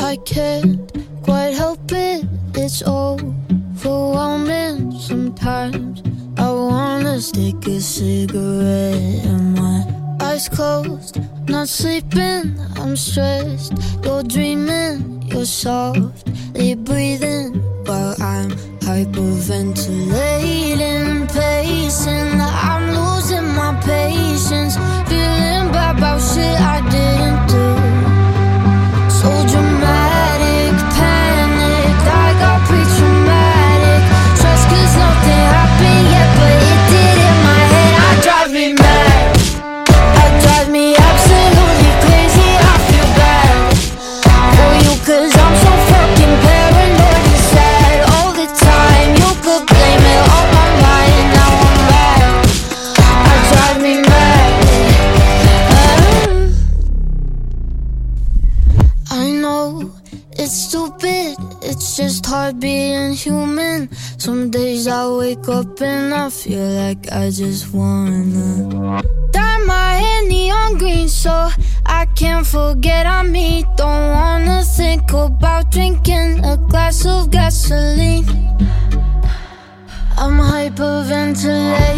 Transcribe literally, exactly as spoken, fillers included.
I can't quite help it, it's overwhelming sometimes. I wanna stick a cigarette in my eyes closed, not sleeping, I'm stressed. You're dreaming, you're softly breathing while I'm hyperventilating, pacing. I'm losing my patience, feeling bad about shit I didn't do. So dramatic, panicked, I got pre-traumatic stress cause nothing happened yet, but it did in my head. I drive me mad, I drive me absolutely crazy. I feel bad for you cause I'm so fucking paranoid and sad all the time. You could blame it on my mind, now I'm mad. I drive me mad. I know it's stupid, it's just hard being human. Some days I wake up and I feel like I just wanna dye my hair neon green so I can't forget I'm me. Don't wanna think about drinking a glass of gasoline. I'm hyperventilating,